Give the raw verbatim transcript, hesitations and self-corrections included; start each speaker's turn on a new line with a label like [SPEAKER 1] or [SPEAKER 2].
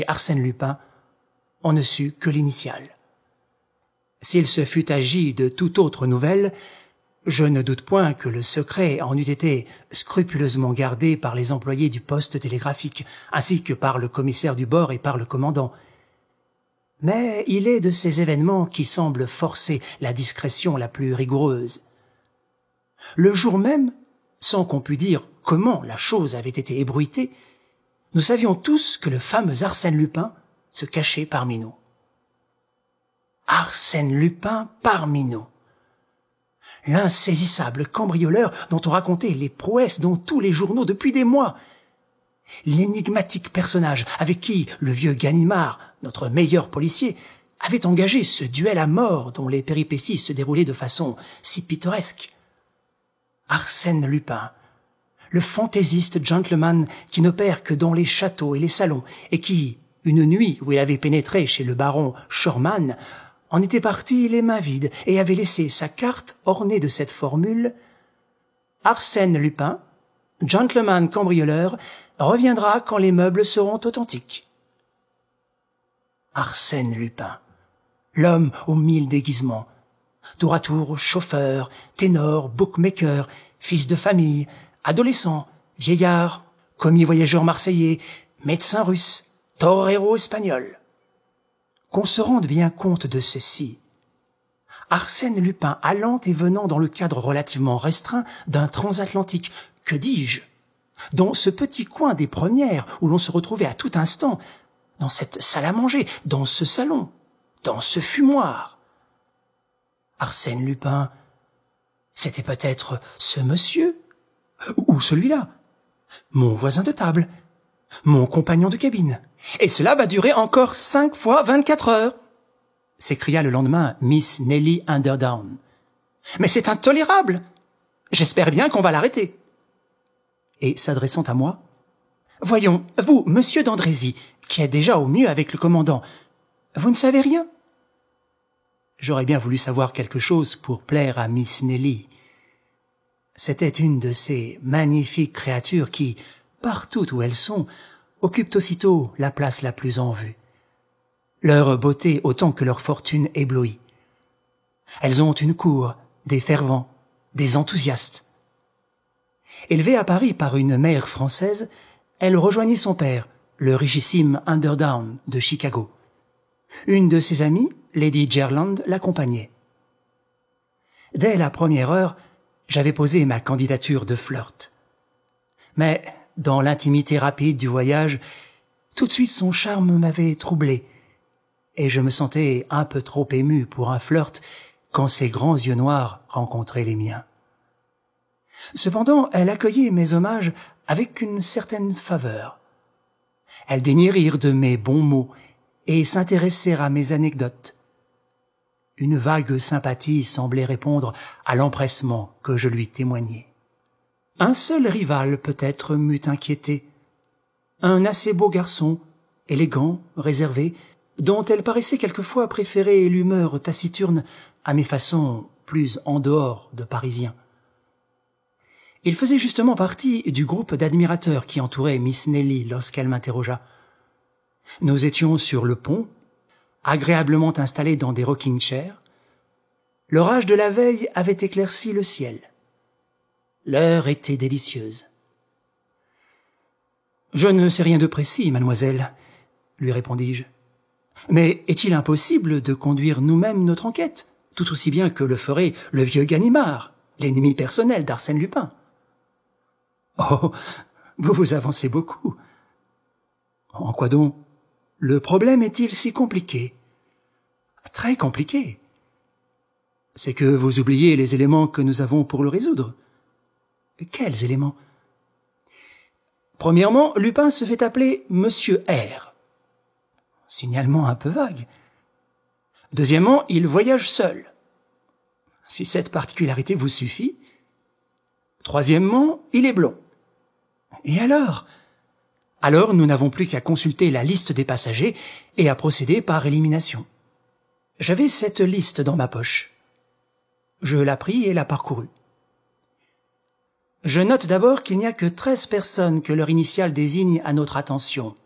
[SPEAKER 1] Arsène Lupin, on ne sut que l'initiale. S'il se fût agi de toute autre nouvelle, je ne doute point que le secret en eût été scrupuleusement gardé par les employés du poste télégraphique, ainsi que par le commissaire du bord et par le commandant. Mais il est de ces événements qui semblent forcer la discrétion la plus rigoureuse. Le jour même, sans qu'on pût dire comment la chose avait été ébruitée, nous savions tous que le fameux Arsène Lupin se cachait parmi nous. Arsène Lupin parmi nous. L'insaisissable cambrioleur dont on racontait les prouesses dans tous les journaux depuis des mois. L'énigmatique personnage avec qui le vieux Ganimard, notre meilleur policier, avait engagé ce duel à mort dont les péripéties se déroulaient de façon si pittoresque. Arsène Lupin, le fantaisiste gentleman qui n'opère que dans les châteaux et les salons, et qui, une nuit où il avait pénétré chez le baron Schormann, en était parti les mains vides et avait laissé sa carte ornée de cette formule « Arsène Lupin, gentleman cambrioleur, reviendra quand les meubles seront authentiques. » Arsène Lupin, l'homme aux mille déguisements, tour à tour chauffeur, ténor, bookmaker, fils de famille, adolescent, vieillard, commis voyageur marseillais, médecin russe, torero espagnol. Qu'on se rende bien compte de ceci. Arsène Lupin allant et venant dans le cadre relativement restreint d'un transatlantique, que dis-je, dans ce petit coin des Premières où l'on se retrouvait à tout instant, dans cette salle à manger, dans ce salon, dans ce fumoir. Arsène Lupin, c'était peut-être ce monsieur, ou celui-là, mon voisin de table, mon compagnon de cabine. Et cela va durer encore cinq fois vingt-quatre heures, s'écria le lendemain Miss Nelly Underdown. Mais c'est intolérable. J'espère bien qu'on va l'arrêter. Et s'adressant à moi, voyons, vous, monsieur d'Andrézy, qui êtes déjà au mieux avec le commandant, vous ne savez rien? J'aurais bien voulu savoir quelque chose pour plaire à Miss Nelly. C'était une de ces magnifiques créatures qui, partout où elles sont, occupent aussitôt la place la plus en vue. Leur beauté autant que leur fortune éblouit. Elles ont une cour, des fervents, des enthousiastes. Élevée à Paris par une mère française, elle rejoignit son père, le richissime Underdown de Chicago. Une de ses amies, Lady Gerland, l'accompagnait. Dès la première heure, j'avais posé ma candidature de flirt. Mais, dans l'intimité rapide du voyage, tout de suite son charme m'avait troublé, et je me sentais un peu trop ému pour un flirt quand ses grands yeux noirs rencontraient les miens. Cependant, elle accueillait mes hommages avec une certaine faveur. Elle daignait rire de mes bons mots et s'intéresser à mes anecdotes. Une vague sympathie semblait répondre à l'empressement que je lui témoignais. Un seul rival peut-être m'eût inquiété. Un assez beau garçon, élégant, réservé, dont elle paraissait quelquefois préférer l'humeur taciturne à mes façons plus en dehors de Parisien. Il faisait justement partie du groupe d'admirateurs qui entourait Miss Nelly lorsqu'elle m'interrogea. Nous étions sur le pont, agréablement installés dans des rocking-chairs. L'orage de la veille avait éclairci le ciel. L'heure était délicieuse. « Je ne sais rien de précis, mademoiselle, » lui répondis-je. « Mais est-il impossible de conduire nous-mêmes notre enquête, tout aussi bien que le ferait le vieux Ganimard, l'ennemi personnel d'Arsène Lupin ?»« Oh, vous vous avancez beaucoup. »« En quoi donc? Le problème est-il si compliqué ?»« Très compliqué. C'est que vous oubliez les éléments que nous avons pour le résoudre. » « Quels éléments ?»« Premièrement, Lupin se fait appeler Monsieur R. Signalement un peu vague. Deuxièmement, il voyage seul. Si cette particularité vous suffit. Troisièmement, il est blond. Et alors ? Alors, nous n'avons plus qu'à consulter la liste des passagers et à procéder par élimination. J'avais cette liste dans ma poche. Je la pris et la parcourus. Je note d'abord qu'il n'y a que treize personnes que leur initiale désigne à notre attention.